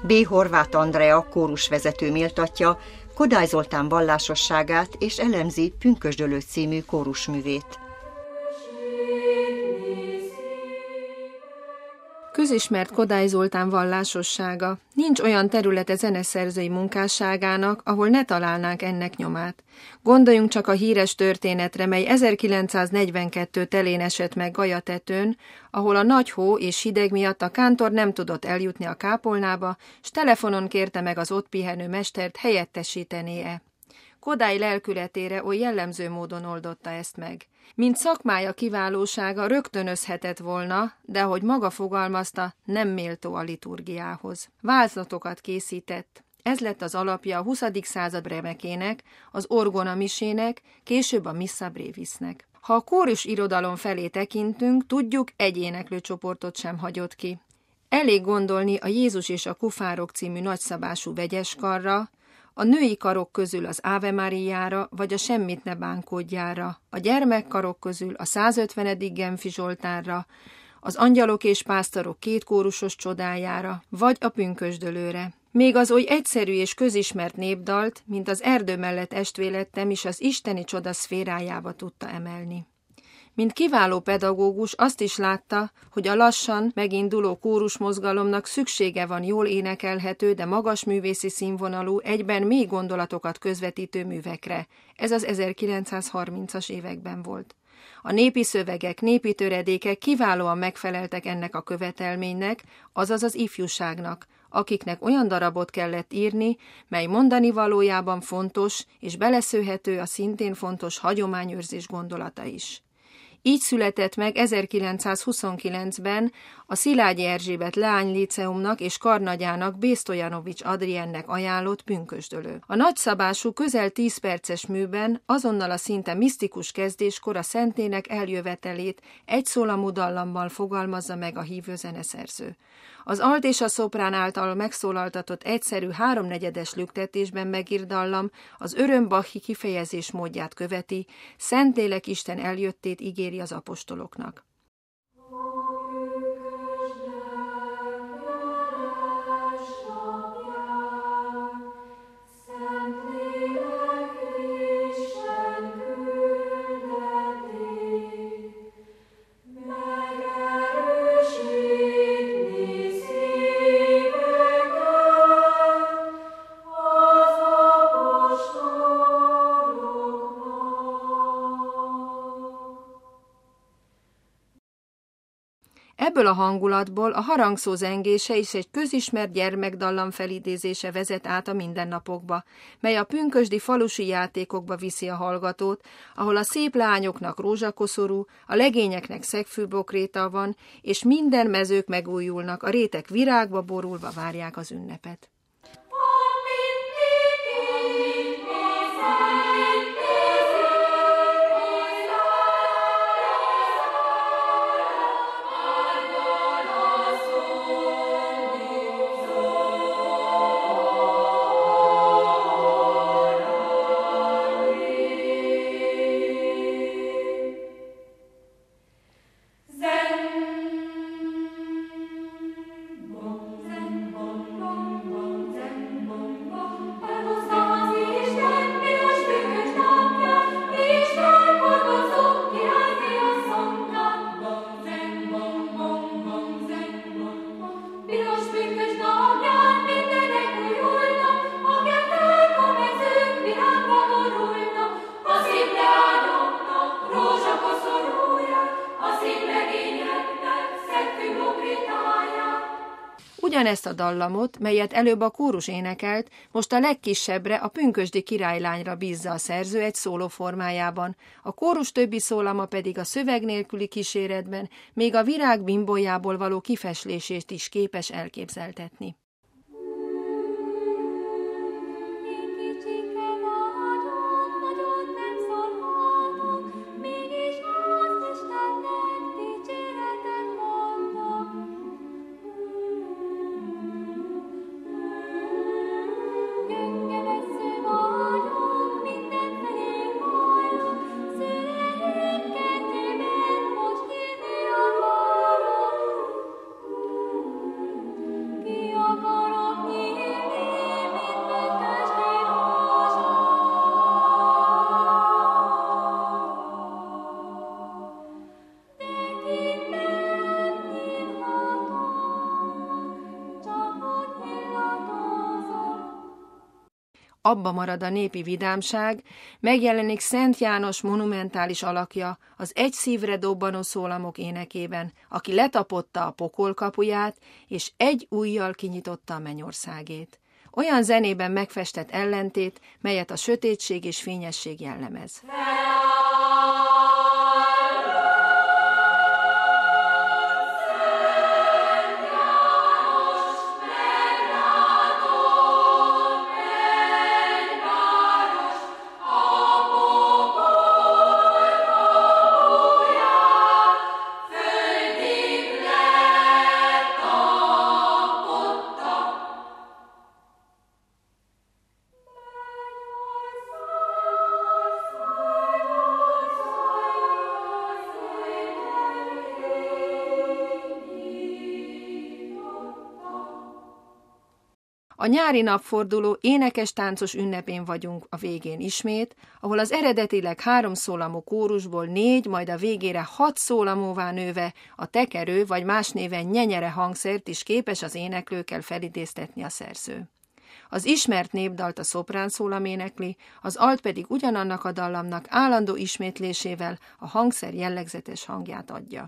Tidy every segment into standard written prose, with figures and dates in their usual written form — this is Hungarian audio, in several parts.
B. Horváth Andrea kórusvezető méltatja Kodály Zoltán vallásosságát és elemzi Pünkösdölő című kórusművét. Közismert Kodály Zoltán vallásossága. Nincs olyan területe zeneszerzői munkásságának, ahol ne találnánk ennek nyomát. Gondoljunk csak a híres történetre, mely 1942 telén esett meg Galyatetőn, ahol a nagy hó és hideg miatt a kántor nem tudott eljutni a kápolnába, s telefonon kérte meg az ott pihenő mestert, helyettesítené-e. Kodály lelkületére oly jellemző módon oldotta ezt meg. Mint szakmája kiválósága rögtönözhetett volna, de ahogy maga fogalmazta, nem méltó a liturgiához. Vázlatokat készített. Ez lett az alapja a 20. század remekének, az orgona misének, később a Missa Brevisnek. Ha a kórus irodalom felé tekintünk, tudjuk, egy éneklőcsoportot sem hagyott ki. Elég gondolni a Jézus és a kufárok című nagyszabású vegyeskarra, a női karok közül az Ave Mariára vagy a Semmit ne bánkódjára, a gyermekkarok közül a 150. Genfi Zsoltárra, az Angyalok és pásztorok két kórusos csodájára, vagy a Pünkösdölőre. Még az oly egyszerű és közismert népdalt, mint az Erdő mellett estvélettem is az isteni csoda szférájába tudta emelni. Mint kiváló pedagógus azt is látta, hogy a lassan meginduló kórusmozgalomnak szüksége van jól énekelhető, de magas művészi színvonalú, egyben mély gondolatokat közvetítő művekre. Ez az 1930-as években volt. A népi szövegek, népi töredékek kiválóan megfeleltek ennek a követelménynek, azaz az ifjúságnak, akiknek olyan darabot kellett írni, mely mondani valójában fontos, és beleszőhető a szintén fontos hagyományőrzés gondolata is. Így született meg 1929-ben a Szilágyi Erzsébet leányliceumnak és karnagyának B. Stojanovics Adriennek ajánlott Pünkösdölő. A nagyszabású, közel 10 perces műben azonnal a szinte misztikus kezdéskor a szentének eljövetelét egyszólamú dallammal fogalmazza meg a hívő zeneszerző. Az alt és a szoprán által megszólaltatott egyszerű 3/4-es lüktetésben megírt dallam az örömbachi kifejezés módját követi, Szentlélek Isten eljöttét ígéri az apostoloknak. Ebből a hangulatból a harangszó zengése és egy közismert gyermekdallam felidézése vezet át a mindennapokba, mely a pünkösdi falusi játékokba viszi a hallgatót, ahol a szép leányoknak rózsakoszorú, a legényeknek szegfűbokréta van, és minden mezők megújulnak, a rétek virágba borulva várják az ünnepet. Ugyanezt a dallamot, melyet előbb a kórus énekelt, most a legkisebbre, a pünkösdi királylányra bízza a szerző egy szóló formájában, a kórus többi szólama pedig a szöveg nélküli kíséretben még a virág bimbójából való kifeslését is képes elképzeltetni. Ki a abba marad a népi vidámság, megjelenik Szent János monumentális alakja az egy szívre dobbanó szólamok énekében, aki letapotta a pokol kapuját, és egy ujjal kinyitotta a mennyországét. Olyan zenében megfestett ellentét, melyet a sötétség és fényesség jellemez. A nyári napforduló énekes-táncos ünnepén vagyunk a végén ismét, ahol az eredetileg 3 szólamú kórusból 4, majd a végére 6 szólamúvá nőve a tekerő vagy más néven nyenyere hangszert is képes az éneklőkkel felidéztetni a szerző. Az ismert népdalt a szoprán szólam énekli, az alt pedig ugyanannak a dallamnak állandó ismétlésével a hangszer jellegzetes hangját adja.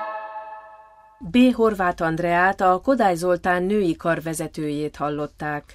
B. Horváth Andreát, a Kodály Zoltán női karvezetőjét hallották.